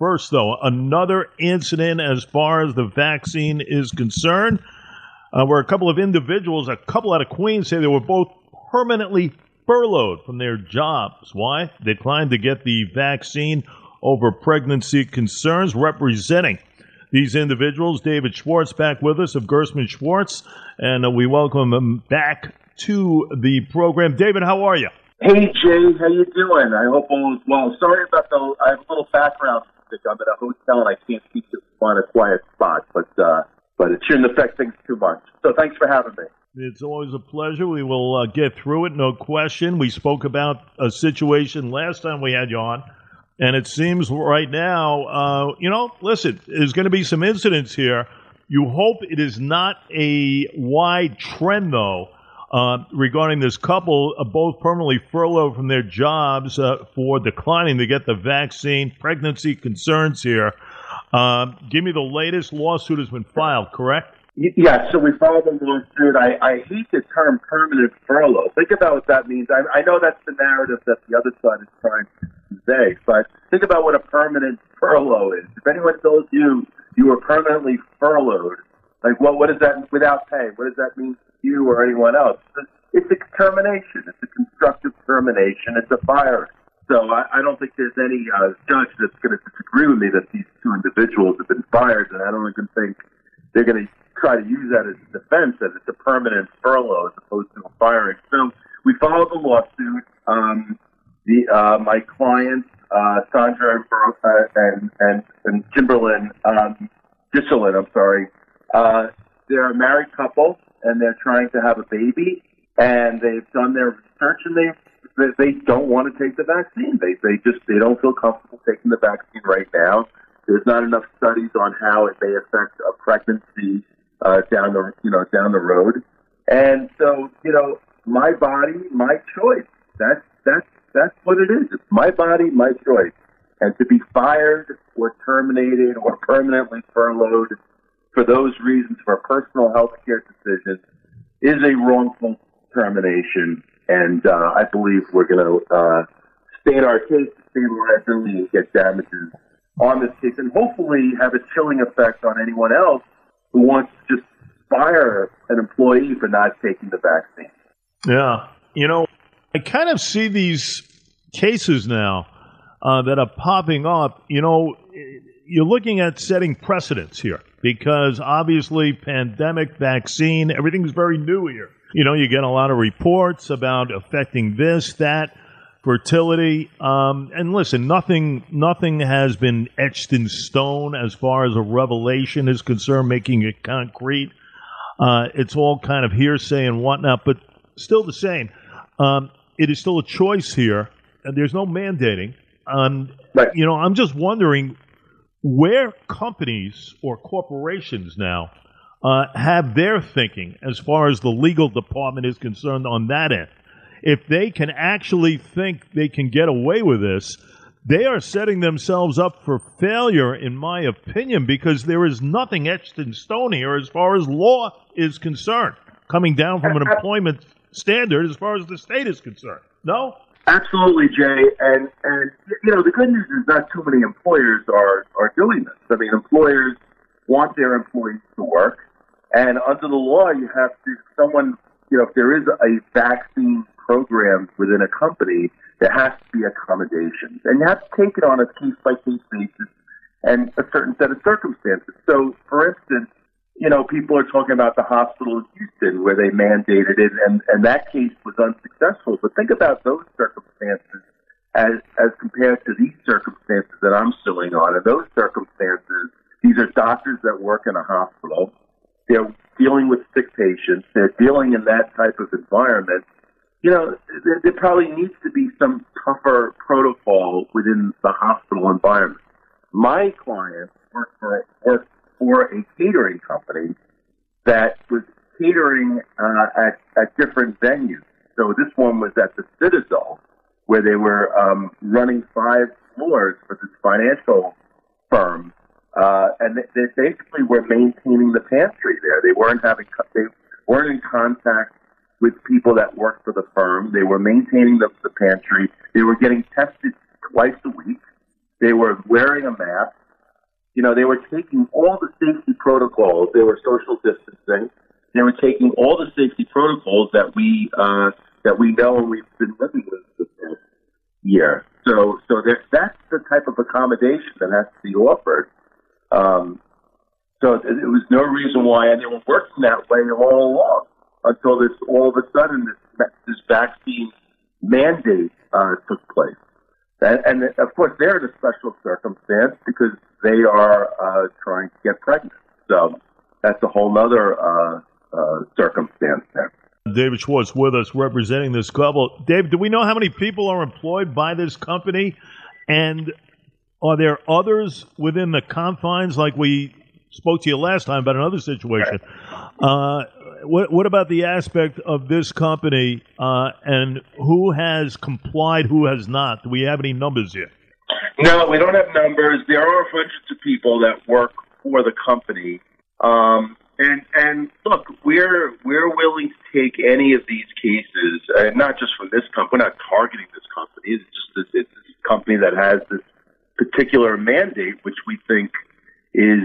First, though, another incident as far as the vaccine is concerned, where a couple of individuals, a couple out of Queens, say they were both permanently furloughed from their jobs. Why? They declined to get the vaccine over pregnancy concerns. Representing these individuals, David Schwartz back with us of Gerstmann Schwartz, and we welcome him back to the program. David, how are you? Hey, Jay, how you doing? I hope all is well. Sorry about I have a little background music. I'm at a hotel and I can't keep to find a quiet spot, but it shouldn't affect things too much. So thanks for having me. It's always a pleasure. We will get through it, no question. We spoke about a situation last time we had you on, and it seems right now, listen, there's going to be some incidents here. You hope it is not a wide trend, though, regarding this couple, both permanently furloughed from their jobs for declining to get the vaccine. Pregnancy concerns here. Give me the latest. Lawsuit has been filed, correct? Yeah, so we filed a lawsuit. I hate the term permanent furlough. Think about what that means. I know that's the narrative that the other side is trying to say, but think about what a permanent furlough is. If anyone tells you you were permanently furloughed, like what is that without pay? What does that mean to you or anyone else? It's a termination. It's a constructive termination. It's a firing. So I don't think there's any judge that's going to disagree with me that these two individuals have been fired, and I don't even think they're going to try to use that as a defense, that it's a permanent furlough as opposed to a firing. So we filed the lawsuit. My clients, Sandra and Kimberlyn Giselin, they're a married couple, and they're trying to have a baby, and they've done their research, and they don't want to take the vaccine. They don't feel comfortable taking the vaccine right now. There's not enough studies on how it may affect a pregnancy down the road. And so, my body, my choice. That's what it is. It's my body, my choice. And to be fired or terminated or permanently furloughed for those reasons, for personal health care decisions, is a wrongful termination. And I believe we're going to state our case, state liability, and get damages on this case, and hopefully have a chilling effect on anyone else who wants to just fire an employee for not taking the vaccine. Yeah. I kind of see these cases now that are popping up. You're looking at setting precedents here because obviously pandemic, vaccine, everything's very new here. You get a lot of reports about affecting this, that, fertility. And listen, nothing has been etched in stone as far as a revelation is concerned, making it concrete. It's all kind of hearsay and whatnot, but still the same. It is still a choice here, and there's no mandating. Right. I'm just wondering where companies or corporations now have their thinking as far as the legal department is concerned on that end. If they can actually think they can get away with this, they are setting themselves up for failure, in my opinion, because there is nothing etched in stone here as far as law is concerned, coming down from an employment standard as far as the state is concerned. No? Absolutely, Jay. And the good news is not too many employers are doing this. I mean, employers want their employees to work, and under the law, you have to, if there is a vaccine program within a company, there has to be accommodations. And you have to take it on a case-by-case basis and a certain set of circumstances. So, for instance, people are talking about the hospital in Houston where they mandated it, and that case was unsuccessful. But think about those circumstances as compared to these circumstances that I'm suing on. And those circumstances, these are doctors that work in a hospital. They're dealing with sick patients. They're dealing in that type of environment. There probably needs to be some tougher protocol within the hospital environment. My clients work for a catering company that was catering at different venues. So this one was at the Citadel, where they were running 5 floors for this financial firm, and they basically were maintaining the pantry there. They weren't in contact with people that worked for the firm. They were maintaining the pantry. They were getting tested twice a week. They were wearing a mask. You know, they were taking all the safety protocols. They were social distancing. They were taking all the safety protocols that we know and we've been living with this past year. So that's the type of accommodation that has to be offered. So it was no reason why anyone working that way all along until all of a sudden this vaccine mandate took place. And of course, they're in a special circumstance because they are trying to get pregnant. So that's a whole other circumstance there. David Schwartz with us representing this couple. Dave, do we know how many people are employed by this company? And are there others within the confines, like we spoke to you last time about another situation? What about the aspect of this company and who has complied, who has not? Do we have any numbers here? No, we don't have numbers. There are hundreds of people that work for the company. And look, we're willing to take any of these cases, not just from this company. We're not targeting this company. It's just it's a company that has this particular mandate, which we think is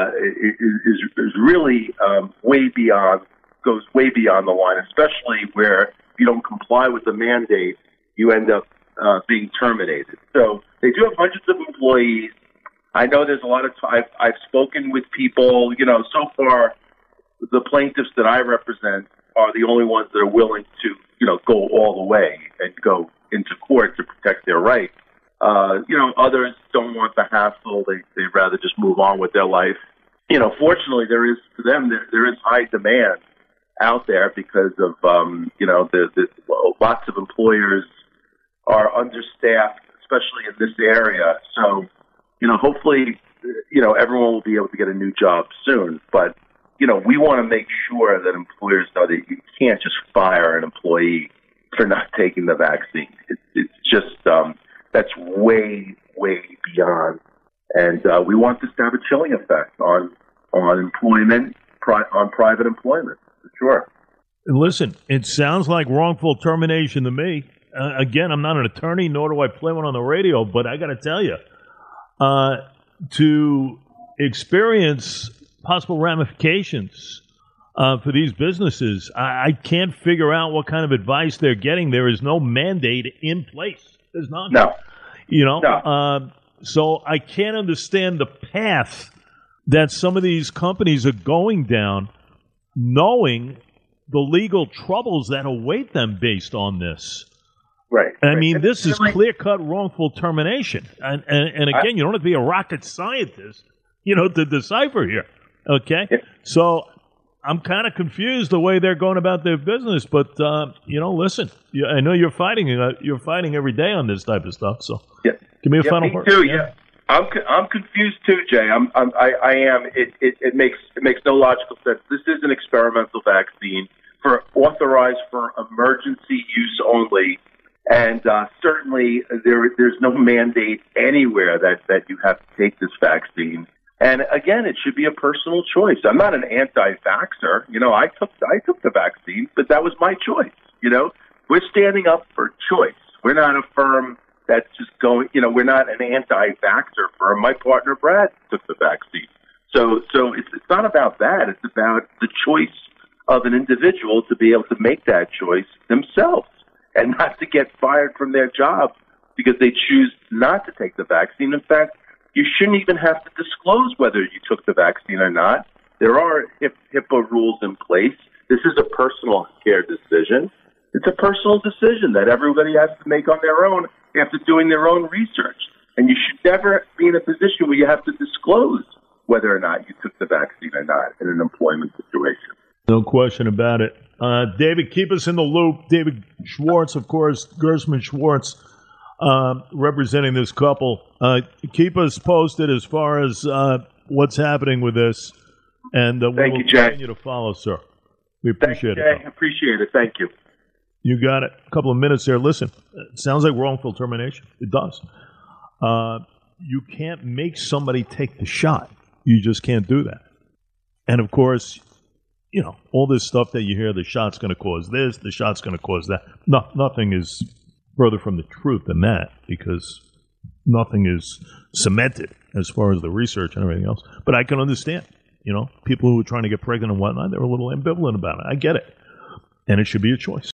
really goes way beyond the line, especially where if you don't comply with the mandate, you end up being terminated. So they do have hundreds of employees. I know there's a lot of I've spoken with people. You know, so far the plaintiffs that I represent are the only ones that are willing to, you know, go all the way and go into court to protect their rights. You know, others don't want the hassle. They'd rather just move on with their life. You know, fortunately, there is high demand out there because of, you know, lots of employers are understaffed, especially in this area. So, you know, hopefully, you know, everyone will be able to get a new job soon. But, you know, we want to make sure that employers know that you can't just fire an employee for not taking the vaccine. It's just, that's way, way beyond. And we want this to have a chilling effect on employment, on private employment, for sure. Listen, it sounds like wrongful termination to me. Again, I'm not an attorney, nor do I play one on the radio, but I got to tell you, to experience possible ramifications for these businesses, I can't figure out what kind of advice they're getting. There is no mandate in place. There's none. No. You know, no. So I can't understand the path that some of these companies are going down, knowing the legal troubles that await them based on this. Right. I mean, this is clear-cut wrongful termination. And again, you don't have to be a rocket scientist, you know, to decipher here. Okay? Yeah. So I'm kind of confused the way they're going about their business. But, you know, listen, I know you're fighting every day on this type of stuff. So give me a final word. Me too, yeah. I'm confused too, Jay. I am. It makes no logical sense. This is an experimental vaccine authorized for emergency use only. And certainly there's no mandate anywhere that you have to take this vaccine. And again, it should be a personal choice. I'm not an anti-vaxxer. You know, I took the vaccine, but that was my choice. You know, we're standing up for choice. We're not a firm that's just going, you know, we're not an anti-vaxxer firm. My partner, Brad, took the vaccine. So it's not about that. It's about the choice of an individual to be able to make that choice themselves and not to get fired from their job because they choose not to take the vaccine. In fact, you shouldn't even have to disclose whether you took the vaccine or not. There are HIPAA rules in place. This is a personal care decision. It's a personal decision that everybody has to make on their own after doing their own research. And you should never be in a position where you have to disclose whether or not you took the vaccine or not in an employment situation. No question about it. David, keep us in the loop. David Schwartz, of course, Gershman Schwartz, representing this couple. Keep us posted as far as what's happening with this. And we'll continue to follow, sir. We appreciate it. I appreciate it. Thank you. You got it. A couple of minutes there. Listen, it sounds like wrongful termination. It does. You can't make somebody take the shot. You just can't do that. And, of course, you know, all this stuff that you hear, the shot's going to cause this, the shot's going to cause that. No, nothing is further from the truth than that because nothing is cemented as far as the research and everything else. But I can understand, people who are trying to get pregnant and whatnot, they're a little ambivalent about it. I get it. And it should be a choice.